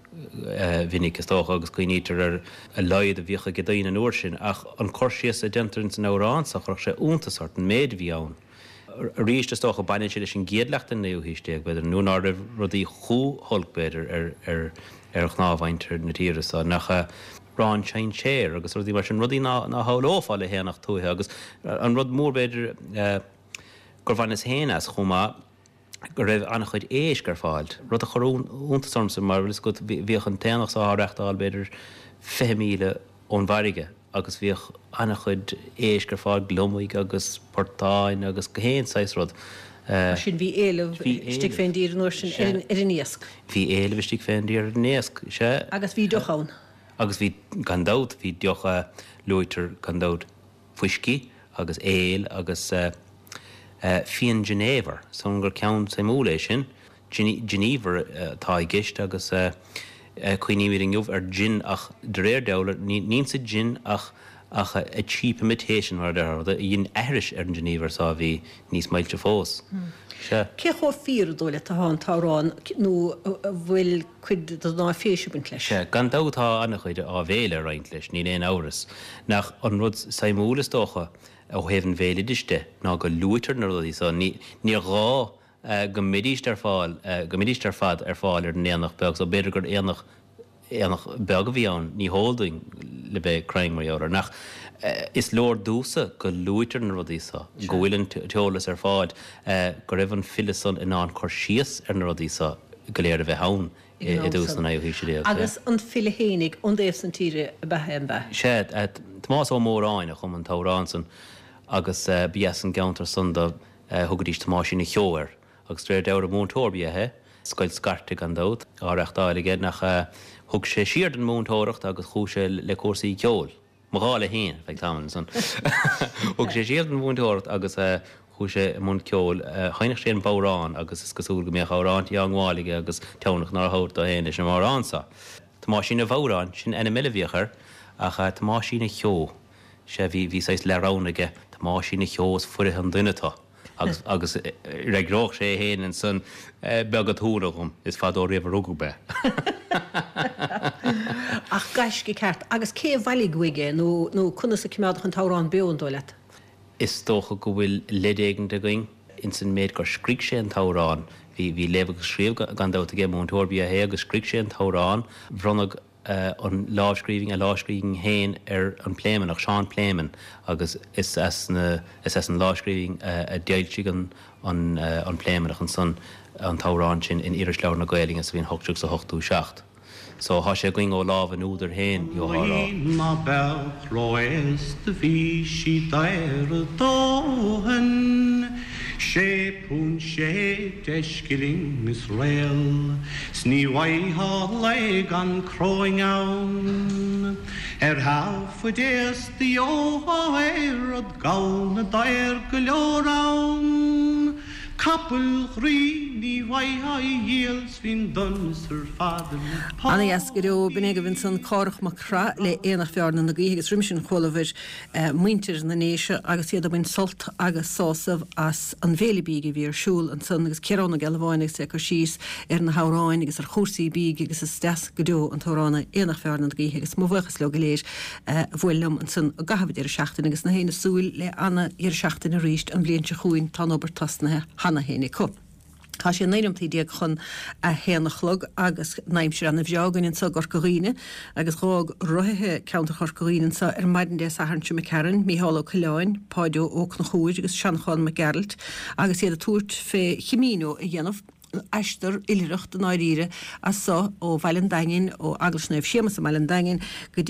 vinnig is tócha agus chuoítar ar a leiad a bhíocha go daoine an uair sin ach an choirsíos a dentarint an áránsa chuach sé úntasart an méid bhí ann. A ríist is tócha baine sé leis an géadlecht an naúhíos déag beidir núnar a rudí chuúholg beidir ar chnábhaintear na tíiresa nach rán sein séir agus rudí mar sin rudí na hálófáil héanach túthe agus an rud mór beidir gur bhanas héanaas chumá go raibh annach chuid éis gur fáilt. Rud a chorún úntasarmsa mar bhfuil go bhíoch an téanach sa áreachtáil beidir 5,000 ón bharige agus bhíoch annach chuid éis gur fáil glomhaigh agus portáin agus go héon sais rud. Sin bhí éileh stig féin dír an sin ar an níosc. Bhí éileh stig féin dír an níosc sé. Agus bhí dochán. Agus bhí gandát bhí deocha luitar gandát fuiscí agus éil agus fion Genéver, son gur ceann sa múléis sin, Genéver tá gist agus chuoiníir an jobh ar gin ach de réir deir ní sa gin ach a cheap imitation mar dar dhéon airis ar an Genéver sa bhí níos mailte fós. Cé cho fír dóile tá hán tárán nó bhfuil chuid ná féisiúbint leis. Sé gan dátá anna chuide á bhéile roiint leis ní éon áras nach an rud saimúlas tócha ó héhann bhéile duiste ná go luúitar na rudí sa ní rá go midíist ar fad ar fáil ar néanach beag so beidir gur éanach beag a bhíán ní hólding le bheith craing mar jóra nach is lór dúsa go luúitar na rudí sa gohfuilann teolalas ar fáid go raibh an filasan in an choirsíos ar na rudí sa go léir a bheith hán i dús na naohí sé. Agus an filehénig an déobh san tíre a bethe an beth. Sé Tomás ó móráin a chum an táránsan agus bías an geantar sunda thugadís Tomás sin na cheoir agus tréir deir a múntóirbíthe scoil scarte an dót áreachtáige nach thug sé siad an múntóireacht agus chúise le cuasaí ceol. Máála héin fe táman san. Thug sé siad an múntóireacht agus chúise mún ceol chainech sé an bórán agus is goúil go méoch árántaí anháige agus teannach ná thót a héana sem máránsa. Tá sin na bhórán sin ena millivíochar ach tá sin na cheó sé bhí sais leránige tá má sin na cheos fuir an duinetá. agus rérách sé héin an san begad thuúnachum is fádó riomh rugbe. Ach gaisci ceart, agus cé bhhaigige nó chuna sa cimeadach an tárán beún dóile. Is tócha go bhfuil ledégan de going in san méid gur scríic sé an tárán, hí leh agus scríomh gan dáta gé múntóirbí a hé agus scríic sé an tárán, bhronnag an láscríing héin an pléimen Seán Pléimen agus is an láscríing a déiltí an pléimenach an son an tárán sin in iris leir na Gaeilge sa bhín 8 So há sé going ó láh an úidir héin Johará. Na bech roes de bhí si dair a dóhan sé pún sé deisciling is réal sní waithá le an croing ann hafu déas di óha ad gána dair go leorán Capel ghrí waithá dhéals hín dunas ar fadar Anna Jasgurú bin go bhín san cárach macra le éanach fearna na gaí agus rimsin cholamhir muintir na néise agus iad a bhain solt agus sásamh as an bhélibíige bhí arsúil an san agus ceanna geilhhainnig sé go síos ar na háráin agus ar chósaí bíige agus is deas godó an táránna éanach fearna na gaí agus mhuachas le go léir bhfuilm an san gahabh ar seachtain agus na héna súil le anna ar seachtain a ríist an blion se chuin tá obair tasnathe Hanna hénig cup. Tá sé néirimtí díag chun a hénachlog agus naim sé anna bheágainn sa gorcoíine agus rág rothe counter chorcoíine sa ar maidin dé saharnse me cean, Míhall Choláin, Páidú óg na chúid agus Seanáin me Geralt, agus iad a túirt fé chimínú a dhéanamh Eistear ilireacht an áíre as sa ó Valendangin ó aglasnéh sémas a Valendangin go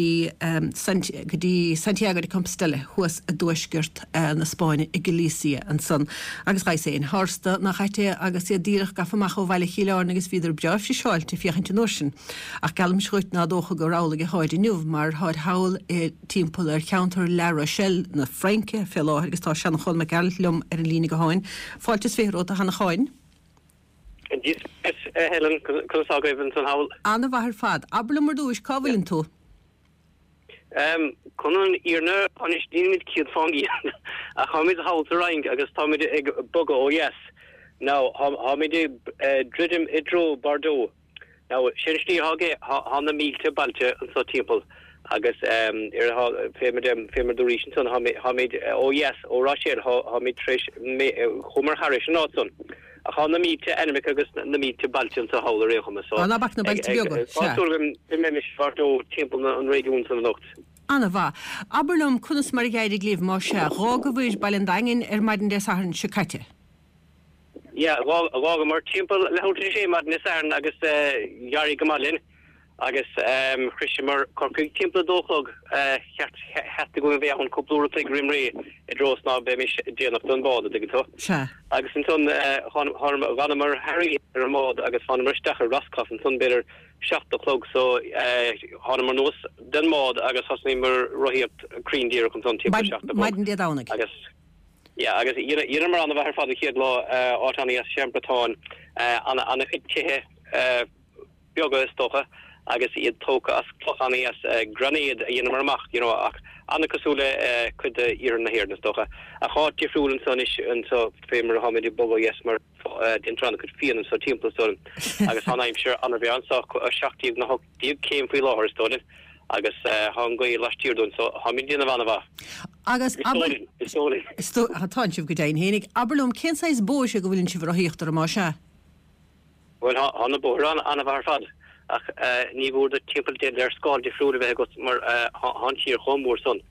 dtí Santiago de Compostela chuas a dúisgurt na Spáine i Galícia an san. Agus ga sé in hásta nach chaite agus sé díirech gafamach ó bhile chiileáin agus viidir breáh sé seáilte fiochan nósin. Ach galm sruit ná dócha go rálaige háide nuh mar háid hail i timppla ar counter Le Rochelle na Franke fé láthir agus tá seanna chun me Geraltlum ar an lína go háin. Fáiltas féróta hana cháin. Helen kunságaibn san hawl. Anna bhar fad. Ablumar dúis cábhailinn tú? Conan íarna anis dímid ciad fangi a chamid hawl a rang agus támid ag bug ó yes. Now hamid dridim idro Bordeaux. Now sinstí hage hanna mílte balte an sa timppel agus fémer do rísin son hamid ó yes ó Rochelle hamid treis Homer Harris náson. A cha na míte enimic agus na míte baltian sa hála réchama so. Anna bach na balte bioga. Fáúgam memis fartó timppel an réún san nocht. Anna bha. Aberlum cunas mar gaiidir líomh má se rága bhuiis Valendangin ar maidin dé saharn se caite. Ja, rága mar timppel leútri sé maidin is saharn agus jari gomalin agus Christian mar corcuig timppla dóchlog heta go bheith an coplúra ag rimré I dros ná be mis déanach don báda digitó. Agus an tún ganamar Harry ar an mád agus fanamar stachar rascaf an tún beidir 7 o'clock so hanamar nós den mád agus hasní mar roiíocht críndíar chun tún timppla 7 o'clock. Maidin dé dánach. Agus íar mar an bhar fád chéad lá átaní as Seampletáin anna chitchéthe beaga stocha agus iad tóca as clochanní as grenade a dhéanamar macht, ach anna cosúla chud íar na héir na stocha. A chá tífriúlan son is an so fémar a hamid I boga yes mar dintrana chud fian so timppla son agus hannaim sure anna bhí ansach a seachtíh na hotíh céim faoi láthir stonin agus há goí leistíúdún so hamid díana bhana bha. Agus táintih go déin hénig. Aberlum cén sais bóise go bhfuilinn si bhar híochttar má se? Well hanna bór anna bhar fad. Ach ní bhór de timppel dé ar sáil de frúra bheith gus mar hansír chomór son.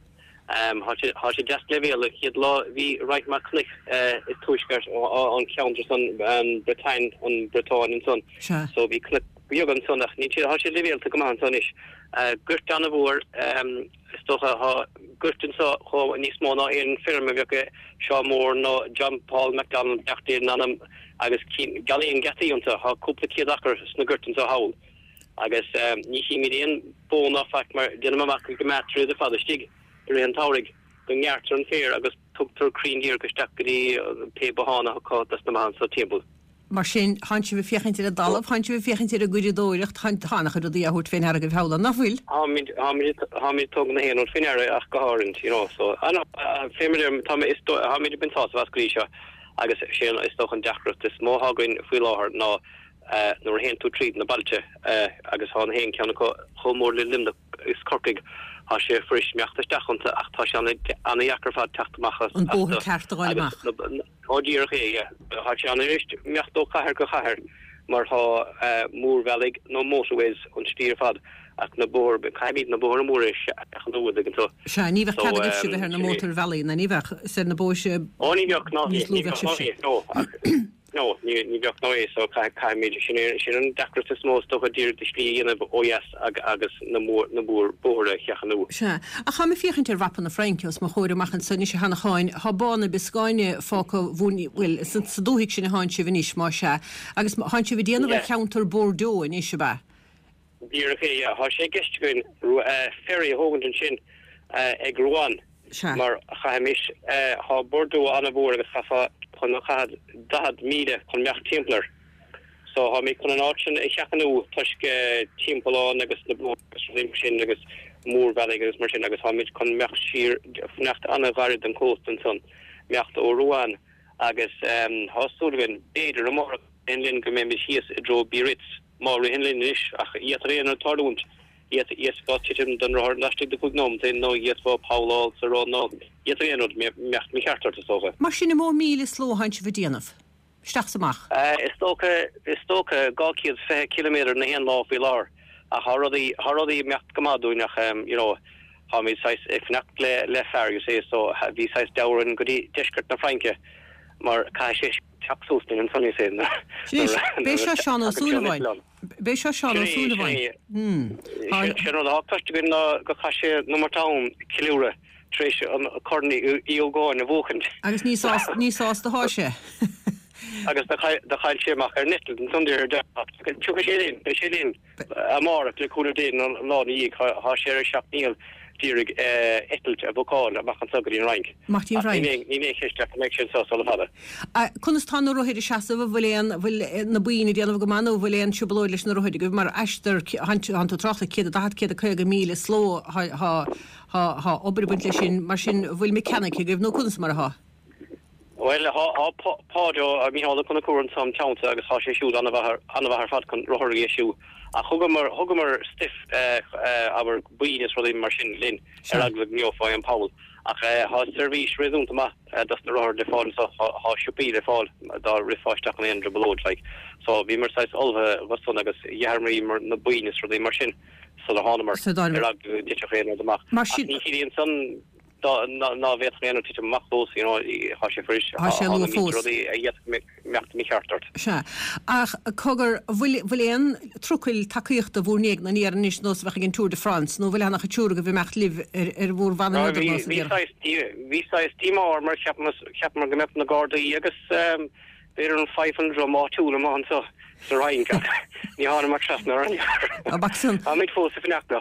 Há sé just levéle chiad lá hí right mar click is tuisgart an counter son an Britain an Bretáin son. So hí click biogan sonach ní há sé levéle go an son is. Gurt anna bhór stocha ha gurtin sa cho níos mó ná an firma bheith seo mór nó John Paul McDonald deachtaí anam agus galíon gataíonta há cúpla ciadachar sna gurtin sa hawl. Agus ní hí mí déon bóna fach mar déanam amach go metrú de fadastig ri an tárig go ngeartar an fér agus tugtar críndír go staí pe bahána aá na man sa timppel. mar sin hanse bh fiochann a dalamh, hanse bh fiochann a guiridóirecht tánach a dí a hút féin ar go bhela nachfuil. Ha mi tog na hen fin ach goharint, so féidir ha mi bin tá was gríise agus sé is stoch an deachrat is mó hagann fuil áhar ná nó hen tú tríd na balte agus há hen ceanna chomór le limda is corcaig ha sé fris meachtasteachanta ach tá se anna jaarfad techtachchas an bóthe cearttáileach ódíché ha se an richt meachtó chahar go chahar mar há mór velig nó motorways an stierfad ach na bor be caiimid na bor mór an dú gin to se níh cadisi bheit na mótor valley na níh sé na bóise óníbeach ná No, ní beach nó so caiimid sin an decratas mó sto a dír de slí inna óas agus na búr bóre cheachanú. Se a cha fiochann ar rappan na Frankios má choir machchan sunni se hena cháin há bána beskáine fáca bhfuil san sadóhiic sin na háin si bhaníis má se agus háin si bh déanamh counter Bordeaux in isise ba. Díché há sé geistún ferry hógan an sin ag Rouen mar chaimis há Bordeaux anna bór agus chafa chun chad dad míle chun meach timpplair. So ha mé chun an áin é cheachanú tuisce timpán agus na bó sin agus mór veig agus mar sin agus ha mit chun meach sir fnecht anna garid an coast an son mecht ó Rouen agus hasúgan beidir amór inlinn go mé me sias dro Biarritz mar hinlinn is ach ré an tarúnt fá titim den ra lastig de gnom no fá Paul sa rá ná mecht mi chartar a soga. Mar sin mó míle sló haint vi déanamh. Stach samach. Is stoke gakiad 5 kilometer na hen lá fi lá a harrodí mecht gomadú nach ha mi seis fnacht le fer you sé so vi seis dawen godi diskert na Franke mar ka sé taxústin an sunni sé. Bé se seán súlehain. Bé se seán súlehain. Hácht gin go chaise nummertá kilúre trééis an corni íogáin a bhchant. Agus níás de háise. Agus de chail séach ar net an sundir tu sé a mar le coolúr dé an lá íag há sé seachníal dírig etelt a vokáil a machchan sagarí rank. Martin Rank. Ní mé chéiste connection so fada. Kunnstá roiidir seaamh bhfuil na buine déanamh go manú bhfuléon siúbalóid leis na roiide go mar eistar an trachta céad a céad a chuige míle sló há oberbuint lei sin mar sin bhfuil mechanic goibh nó kunns mar ha. Well pádo a mí hála chuna cuaran sam teanta agus há sé siúd anna bhar fad chun roirí siú. A thugamar stiff aber buí is rodí mar sin linn ar agla gneoáid an Paul ach há servís réúnta ma das na roir de fáil so há siúpí de fáil dá rifáisteach an éon dribbalóid like so bhí mar sais olbh wason agus dhearmarí mar na buí is rodí mar sin so le hánamar ar agla ditach réan amach. Ní híon san ná vet réan tí machlós há sé fris mecht mi chartart. Se ach cogur bhfuil trucail takeíocht a bhúrnéag na níar níos nó bheith gin Tour de France nó bhfuil annach túra go bhí mecht liv ar bhór van ví tíá mar cheap mar gomep na Gardaí agus bé an 500 má túla má so sa rain ní hána mar trasna a mit fó sa finachna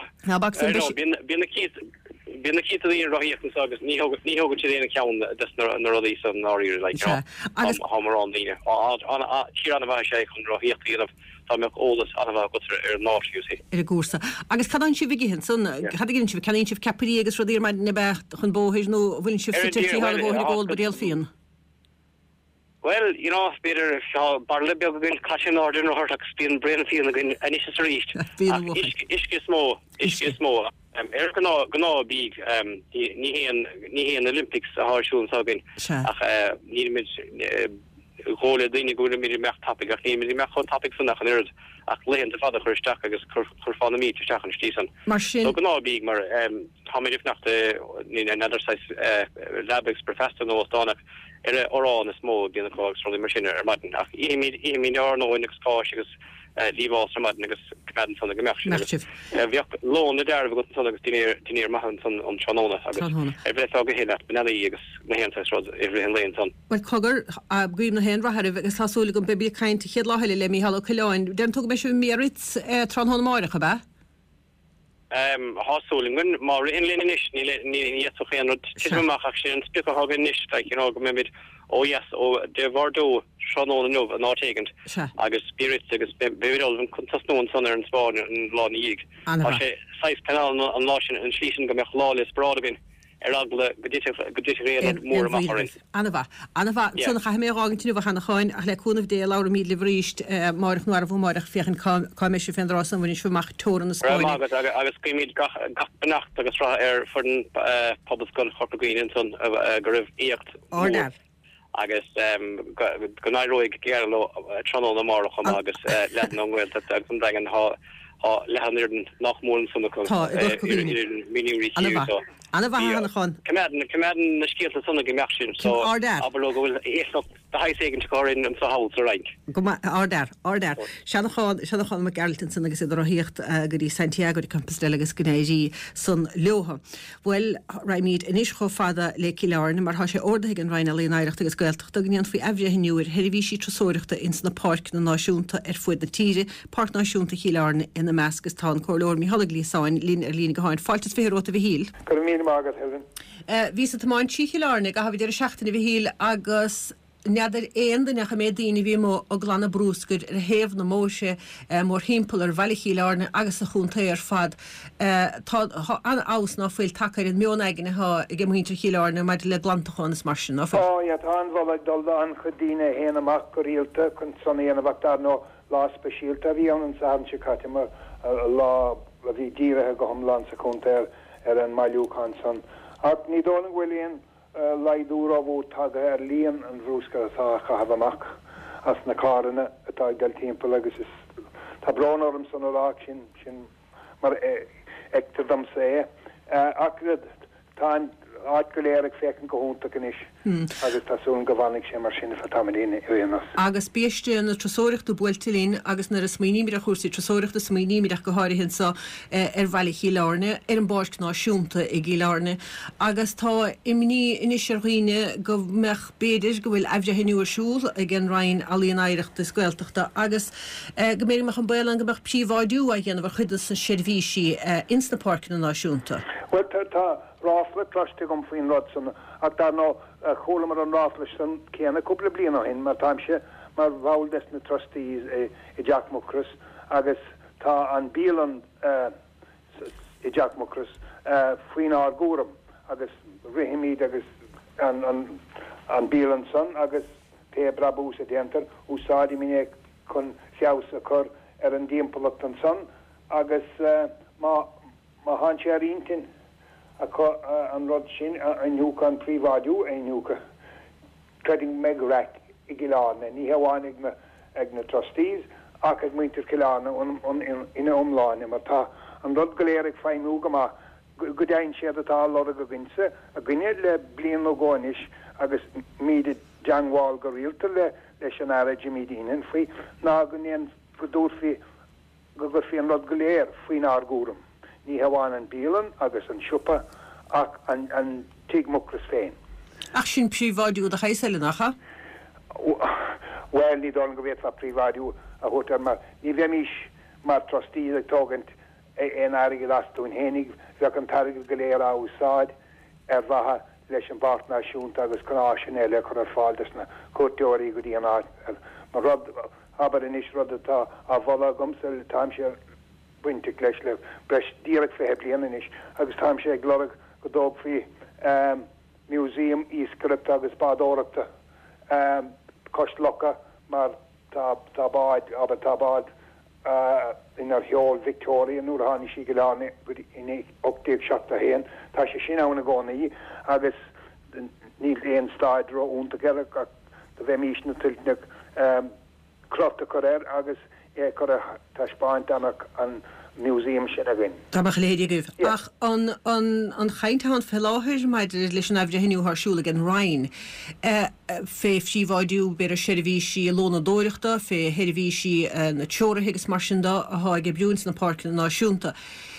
Bin na kit í roiíachn agus ní hogan sé déna cean na rodí san áí le hamar an líine tí an bheit sé chun roiíochtíanamh tá meach ólas an bh go ar náisiú sé. Ar a gúsa. Agus cadán si bhigin san ginn si canín sih capí agus rodíir me na becht chun bóhéis nó bhfuiln si fitíí bhil ggóil bedéal fion. Well, beidir bar le beag gin caiin áidir hart agus bíon brean fion gin aní sa ríist. Isce smó. Gná bíg ní héan Olympics a hásún sagin ach ní róla daine go mí mecht tapig ach ní meach tapig san nach an ard ach léon de fada chuirteach agus churfána mí teach an stísan. Gná bíg mar táidir nach ní neidiráis Labex professor nó dánach orrán is mó dína chlágus rolí mar sinna ar maidin ach mí nó innaá agus líbá agus cadan sanna go meach bhíoh lón deir go agus tíir maihan san an tróna agus bheith aga héile benaí agus na héantarrád ihrí an léon san. Well cogur a gríim na hen rahar agus hasúla go bebí caiint chéad láheile le mí hall choáin, den tug me siú mérit tránhá máirecha be? hasúlingen mar inlin is ní chéan tiach sin spi hagen is go mid ó yes ó de Vardó Seanó no an átegent agus spirit agus bevidal kontasnoen sonner an Spá an lá ig sé 6 canal an lá an slísen go mech lá is bradbin. Agle godit mór marin. Anna sunna cha mé ágin tú bhchanna cháin a le cúnmh dé lá míle bhríist marach nuar bh marach fechan caiisi fénrásam bhain siúach tóran na Spáin. agus cuimiid gachnacht agus rá for den pobscoil chopagéin son go raibh íocht. Ádab. Agus go náróig gearló tróna na marach agus le anhfuil an dagan lehanirden nach mór sunna miniúí. Anna bhhanna chun. Cemeden na scialta sunna gemeachsin so aber go bhfuil éocht de haigin chorin an sa hault a rein. Go ardar. Seanna chun me Geralton san agus idir hiocht gurí Santiago de Compostela agus Gnéí san leotha. Well raimíd inis cho fada le cilearna mar sé ordaigh an Rhein léonaireachta agus gailteach do gníon faoi ehre hinúir hirhísí trosóireachta ins na park na náisiúnta fuid na tíre, park náisiúnta chilearna ina meascas tá choirlóir mí halaglí sáin lín lína go háin fáiltas féróta bhí híl. Mágad hefin. Vís máin tíchilearnig a hafi idir seachtainna bhí híl agus neadidir éandanach a mé daoine bhí mó a glanna brúsgur ar héamh na móise mór himpeall ar bhealachílearna agus a chúnta ar fad tá an ás ná fuil takeir in mionnaigen i g muíntar chilearna mar le glantaáin is mar sin. Tá an bhil dul an chudíine héana amach go rialta chun sonnaíana bhatar nó lá speisialta bhí an san se caite lá a bhí díirethe go thomlan sa chunta an Maiúchan san. Ach ní dóna bhfuilíon leidúra bhó tag líon an bhrúsca atá chahab amach as na cáranna atá gal timppla agus is tá bránarm san ará sin mar ectardam sé ach tá áit go léireg fécin go húnta gan is agus tásún go bhhanig sé mar sinna fatamíine uanas. Agus bíiste na trosóireachta builtilín agus na smíní a chósaí trosóireachta smíní go háirihinn sa ar bhealachílearne ar an báis náisiúnta i gílearne agus tá imní inis roiine go mech béidir go bhfuil ehre hinúarsúl ag an Rhein alíonaireachta scoilteachta agus go mé meach an bailán go meach príomháidú a dhéanamh chuidir san seirbhísí ins na park na náisiúnta. Well tá ráfla troiste gom faoin rodsan ach dar nó cholamar an ráfla san céanna cúpla bliana hin mar táimse mar bháil des na trustees i Jack Mucras agus tá an bílan i Jack Mucras faoin árgóram agus rihimíd agus an bílan san agus pe brabús a déantar úsádi miné chun fiás a chur ar an dímpolacht an san agus má háse ar intin an rod sin aniuúcha an príváú aniuúcha trading megrach i giláne ní heháin ag na trustees ach ag muintir giláne ina omláine mar tá an rod goléir ag féinúga má godain siad atá lá a go ginse a gine le blian ó gáis agus míide deanháil go rialta leis an air Jimmydíinen faoi ná gonéan fudúfi go fi an rod goléir faoin árgúram. Ní heháin an bílan agus an siúpa ach an tiigmucras féin. Ach sin príváidú a chaisile nachcha? Well, ní dá go bhéit fa príváidú a thutar mar ní bheimís mar trostí ag tógant an airige lasú in hénig bheith an tarige go léir á úsáid ar bhatha leis an bart náisiúnta agus canáisisin eile chu ar fáiltas na cuateoirí go dtí an áit mar rud aber in is rud atá a bhla gomsel táimse buinte leis le breis díreach fé blianaan is agus táim sé ag glorag go dóg fí muséum íscript agus bádóireachta cost locha mar tábáid aber tábáid inar heol Victoria nuair hánig sí goláne in 8 héan tá sé sin ána gánaí agus níl éon stáid ro únta geire ach de bheith mís na tiltneach crofta choréir agus chu tá Spáint an muséum sin a gin. Tá léidir ach an chaintán felláthir maidir leis an ahre hinú thsúla an Rhein fé síháidú beidir seirbhísí lóna dóireachta fé heirhísí na teorathagus mar sinda a ige bliúns na park na náisiúnta.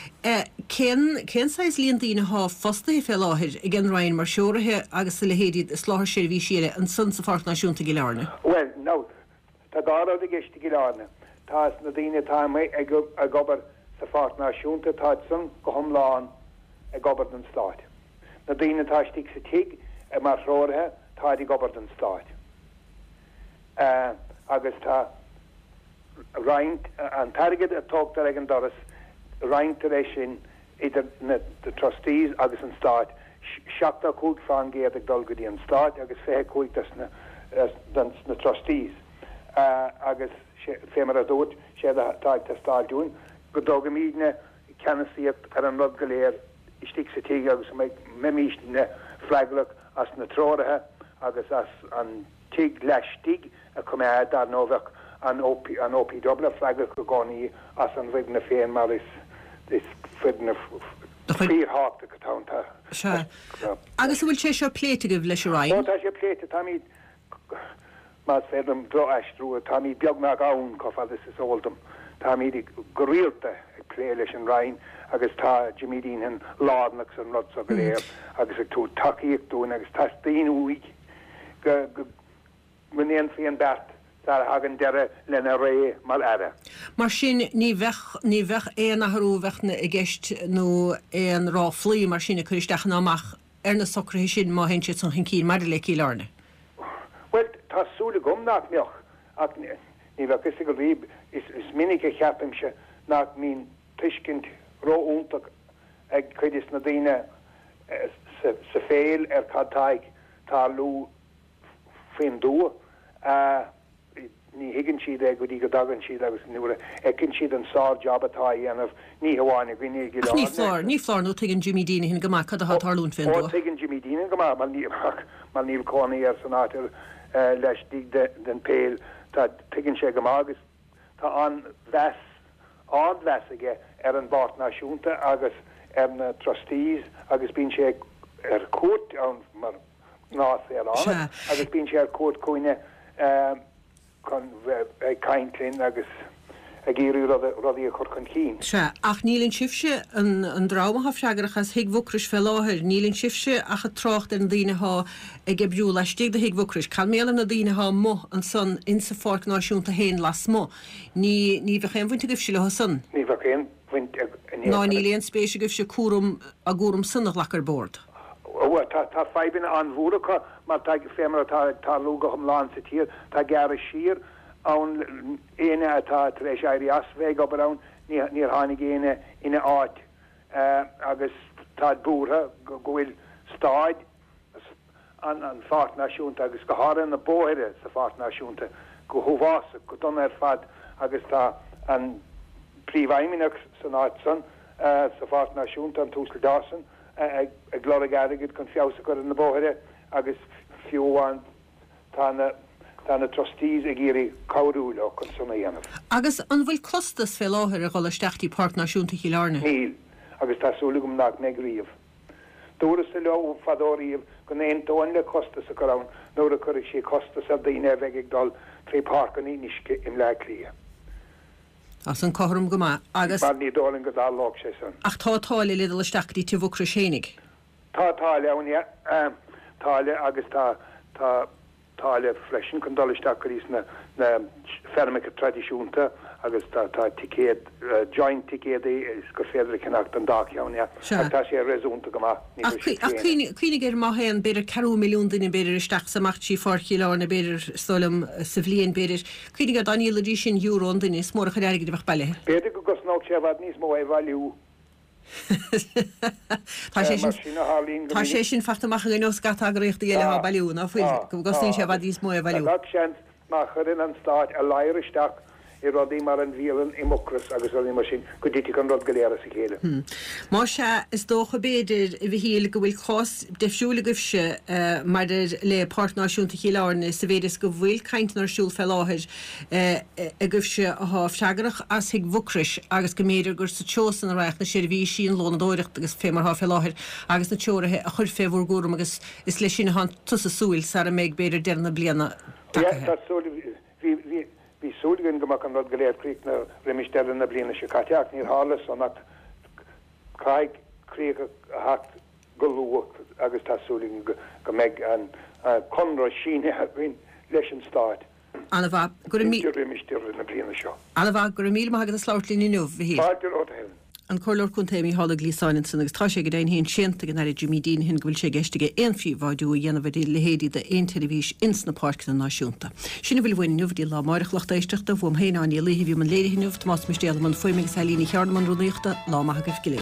Cén sais líon daoine há fostaí felláthir i an Rhein mar seorathe agus le héad sláthir seirbhísíile an san sa park náisiúnta gilearne. Well, no, tá gárád a gceiste gilearne. Tá na daoine táim a gobar sa partnáisiúnta táidsan go thomláán ag gobard an Stáit. Na daoine táistigh sa tiig mar róirthe táid ag gobard an Stáit. Agus tá roinnt an targad a tógtar ag an doras roinnt éis sin idir na trustees agus an Stáit seachta cúig fan géad ag dul go dtí an Stáit agus fé cúig na trustees agus fémar a dúirt sé táid tá stáilún go dóga míne ceanasíocht ar an rud go léir istí sa tí agus mé míisna freiglach as na tróirithe agus as an tí leistíigh a cumé dar nóbhah an OPW freiglach go gáí as an bhid na féin mar is fid na fríorthachta go tánta. Agus bhfuil sé seo pléite go leis rain? Tá sé pléite tá míad mas fedum dro eistrú tá míad beagnach ann cofa is óldum. Tá míad go rialta ag plé leis an rain agus tá Jimmy Dean an ládnach san rud a go léir agus ag tú takeíocht dún agus tá daonúig go munéon féon bet tá hagan deire lena ré mal aire. Mar sin ní bheith éon athúhhena i gceist nó éon rá flí mar sinna chuisteachna amach ar na socrthaí sin má hen san chin mar le í lárne. Well, tásúla gomnach meoch ach ní bheith is go líb is minic a cheapimse nach mín tuiscint róúntaach ag chuidir na daine sa féil ar cadtáig tá lú féin dú ní higann siad go dtí go dagan siad agus nuair ecinn siad an sá job atá dhéanamh ní hamháinna gine ní flár nó tuigeann Jimmy Dean hin goach cad a tarlún féin dú. Tuigeann Jimmy Dean goach mal níl cónaí ar san átar leis díg den péil tá tuigeann sé go agus tá an bheas aige ar an bát náisiúnta agus ar na trustees agus bíonn sé ar cuat an mar nás ar an agus bíonn sé ar cuat coine chun caiintlinn agus a géirú rodí a chur chun cín. Se ach nílinn sifse an drámath seagarachas hiag bhucris fel láthir, nílinn sifse ach a trocht an daoineá ag brú leistíigh de hiag bhucris. Can mélan na daoineá mo an son in sa fort náisiúnta héin las mo. Ní bheith chéim bhainte goibh se le san. Ní bheith chéim ná nílíon spéise goibh se cuarum a gúrum sunnach lechar bord. Tá feibin an bhúracha mar tá fémara tá lúga chum lán sa tír tá gar sír an éine atá éis éirí asvé go an níor hánig éine ina áit agus tá bútha go bhfuil stáid an fát náisiúnta agus go háan na bóire sa fát náisiúnta go thuhása go don ar fad agus tá an príomhhaimineach san áit san sa fát náisiúnta an túscail dásan ag glóra garigid chun fiása go na bóire agus fiúháin tána trustees ag géirí cabhrúla chun sanna dhéanamh. Agus an bhfuil costas fé láthir a gáilisteachtaí Páirc Náisiúnta Chiallairne? Níl, agus tásúla gom nach me gríomh. Dúras sa leo fadóíomh go éon tóin le costas a gorán nóair a chuir sé costas a daoine bheith ag dal trí páirc an ínisce im le clia. As an chorum goma agus mar ní dólan go dá lách sé san. Ach tátáile le leisteachtaí tí bhucra sénig? Tátáile anne táile agus táile freisin chun dolisteach rís na fermica tradiisiúnta agus tá ticéad joint ticéad is go féidir cinnacht an dáceanne tá sé réúnta go chuoine gur maithéan beidir 2 milliún duine beidir isteach samach tí Chiallairne beidir stolam sa bhblion beidir chuoine go daíile dí sin eurón duine is mór a chuir go bh bailile. Beidir go gosná sé bhd níos mó é bhú. Tá sé sin fachtamach gin nó scata agraíocht eile á bailú ná fuil go gosín sé bhd níos mó é bhú. Sean má churin an stáit a leiristeach I rodí mar an bhílan I mocras agus an mar sin go dtí an rod goléire sa chéile. Má se is dócha béidir I bhí héal go bhfuil chós defisiúla goibse mar le Páirc Náisiúnta Chiallairne sa bhéidir go bhfuil caiintenarsúl fel láthir a goibse a háh seagarach as hiag bhucris agus go méidir gur sa teosan a reach na sé bhí sin lónadóireacht agus fémar há fel láthir agus na teoirithe a chur féhúr gúrum agus is lei sin han tusa súil sa a méid beidir dearna bliana. Bhí súlagann goach an rud goléir críic na riimisteile na bliana se caiteach níor hálas annach caiigríoch a hacht go luach agus tá súlagann go méid an conra síine bhín leis an stáit. Anna bha gur mí riimisteile na bliana seo. Anna bha gur mí agad a sláirtlín inniuh bhí. Báidir ó an choir chun téimi hála lísáin san agus tá sé go daon hén sinnta gan ar Jimmy Dean hin gohfuil sé geistige éonfíhádú dhéanamh lehéadí de ein televís ins na park na náisiúnta. Sinna bhfuil bhain nuhdí lá marachlacht éisteachta bhm héanaí léhí man léidirhinúh más mistéal man foiimig salíní chearnman ruíochta lá maithagah gilé.